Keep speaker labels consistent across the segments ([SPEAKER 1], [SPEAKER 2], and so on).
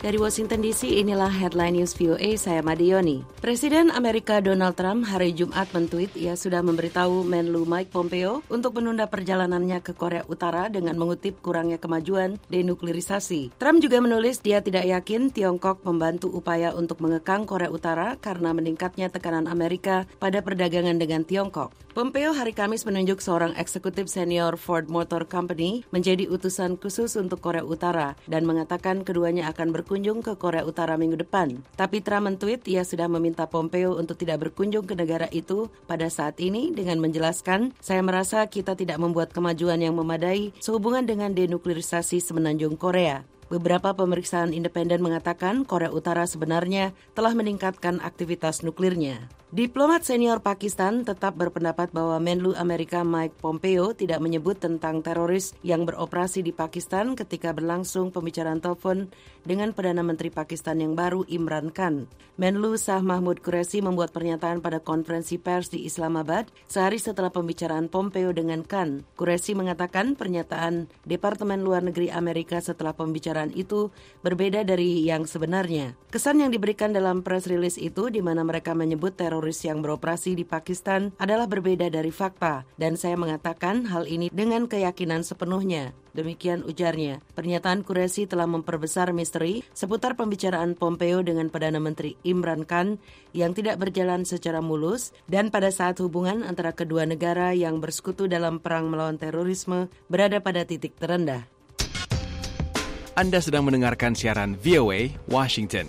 [SPEAKER 1] Dari Washington DC, inilah Headline News VOA, saya Madioni. Presiden Amerika Donald Trump hari Jumat mentweet ia sudah memberitahu Menlu Mike Pompeo untuk menunda perjalanannya ke Korea Utara dengan mengutip kurangnya kemajuan denuklirisasi. Trump juga menulis dia tidak yakin Tiongkok membantu upaya untuk mengekang Korea Utara karena meningkatnya tekanan Amerika pada perdagangan dengan Tiongkok. Pompeo hari Kamis menunjuk seorang eksekutif senior Ford Motor Company menjadi utusan khusus untuk Korea Utara dan mengatakan keduanya akan berkunjung ke Korea Utara minggu depan. Tapi Trump mentweet ia sudah meminta Pompeo untuk tidak berkunjung ke negara itu pada saat ini dengan menjelaskan, saya merasa kita tidak membuat kemajuan yang memadai sehubungan dengan denuklirisasi semenanjung Korea. Beberapa pemeriksaan independen mengatakan Korea Utara sebenarnya telah meningkatkan aktivitas nuklirnya. Diplomat senior Pakistan tetap berpendapat bahwa Menlu Amerika Mike Pompeo tidak menyebut tentang teroris yang beroperasi di Pakistan ketika berlangsung pembicaraan telepon dengan Perdana Menteri Pakistan yang baru Imran Khan. Menlu Shah Mahmud Qureshi membuat pernyataan pada konferensi pers di Islamabad sehari setelah pembicaraan Pompeo dengan Khan. Qureshi mengatakan pernyataan Departemen Luar Negeri Amerika setelah pembicaraan itu berbeda dari yang sebenarnya. Kesan yang diberikan dalam press release itu di mana mereka menyebut teroris yang beroperasi di Pakistan adalah berbeda dari fakta dan saya mengatakan hal ini dengan keyakinan sepenuhnya. Demikian ujarnya. Pernyataan Qureshi telah memperbesar misteri seputar pembicaraan Pompeo dengan Perdana Menteri Imran Khan yang tidak berjalan secara mulus dan pada saat hubungan antara kedua negara yang bersekutu dalam perang melawan terorisme berada pada titik terendah.
[SPEAKER 2] Anda sedang mendengarkan siaran VOA Washington.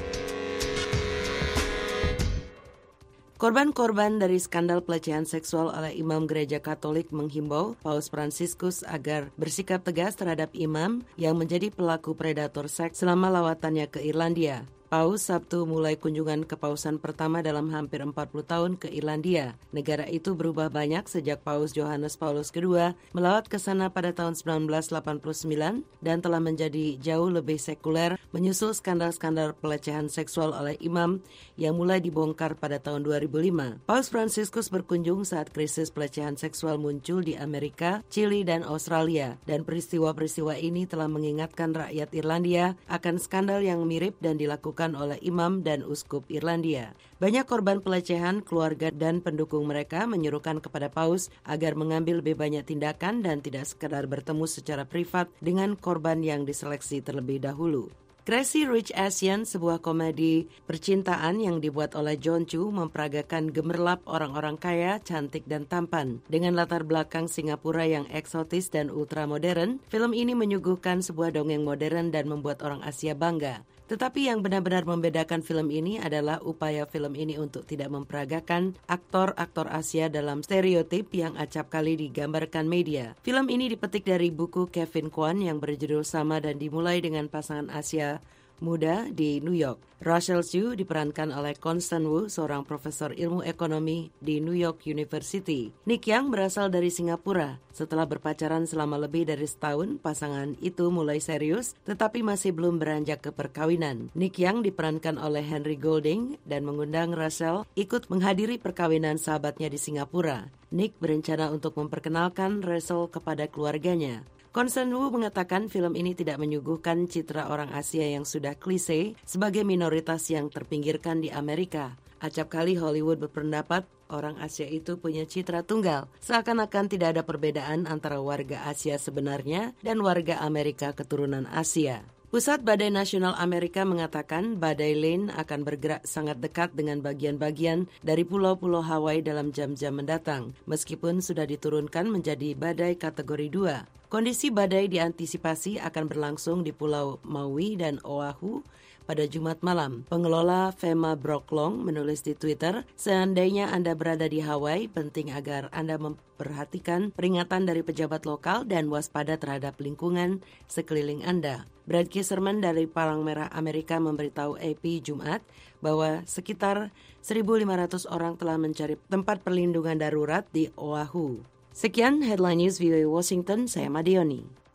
[SPEAKER 1] Korban-korban dari skandal pelecehan seksual oleh imam gereja Katolik menghimbau Paus Fransiskus agar bersikap tegas terhadap imam yang menjadi pelaku predator seks selama lawatannya ke Irlandia. Paus Sabtu mulai kunjungan kepausan pertama dalam hampir 40 tahun ke Irlandia. Negara itu berubah banyak sejak Paus Yohanes Paulus II melawat ke sana pada tahun 1989 dan telah menjadi jauh lebih sekuler menyusul skandal-skandal pelecehan seksual oleh imam yang mulai dibongkar pada tahun 2005. Paus Fransiskus berkunjung saat krisis pelecehan seksual muncul di Amerika, Chili, dan Australia. Dan peristiwa-peristiwa ini telah mengingatkan rakyat Irlandia akan skandal yang mirip dan dilakukan oleh imam dan uskup Irlandia. Banyak korban pelecehan, keluarga dan pendukung mereka menyerukan kepada Paus agar mengambil lebih banyak tindakan dan tidak sekadar bertemu secara privat dengan korban yang diseleksi terlebih dahulu. Crazy Rich Asian, sebuah komedi percintaan yang dibuat oleh John Chu, memperagakan gemerlap orang-orang kaya, cantik dan tampan. Dengan latar belakang Singapura yang eksotis dan ultramodern, film ini menyuguhkan sebuah dongeng modern dan membuat orang Asia bangga. Tetapi yang benar-benar membedakan film ini adalah upaya film ini untuk tidak memperagakan aktor-aktor Asia dalam stereotip yang acap kali digambarkan media. Film ini dipetik dari buku Kevin Kwan yang berjudul sama dan dimulai dengan pasangan Asia muda di New York. Russell Hsu diperankan oleh Constance Wu, seorang profesor ilmu ekonomi di New York University. Nick Yang berasal dari Singapura. Setelah berpacaran selama lebih dari setahun, pasangan itu mulai serius tetapi masih belum beranjak ke perkawinan. Nick Yang diperankan oleh Henry Golding dan mengundang Russell ikut menghadiri perkawinan sahabatnya di Singapura. Nick berencana untuk memperkenalkan Russell kepada keluarganya. Constance Wu mengatakan film ini tidak menyuguhkan citra orang Asia yang sudah klise sebagai minoritas yang terpinggirkan di Amerika. Acap kali Hollywood berpendapat orang Asia itu punya citra tunggal, seakan-akan tidak ada perbedaan antara warga Asia sebenarnya dan warga Amerika keturunan Asia. Pusat Badai Nasional Amerika mengatakan badai Lane akan bergerak sangat dekat dengan bagian-bagian dari pulau-pulau Hawaii dalam jam-jam mendatang, meskipun sudah diturunkan menjadi badai kategori 2. Kondisi badai diantisipasi akan berlangsung di Pulau Maui dan Oahu pada Jumat malam. Pengelola FEMA Brock Long menulis di Twitter, seandainya Anda berada di Hawaii, penting agar Anda memperhatikan peringatan dari pejabat lokal dan waspada terhadap lingkungan sekeliling Anda. Brad Kiserman dari Palang Merah Amerika memberitahu AP Jumat bahwa sekitar 1.500 orang telah mencari tempat perlindungan darurat di Oahu. Sekian Headline News VOA Washington, saya Madioni.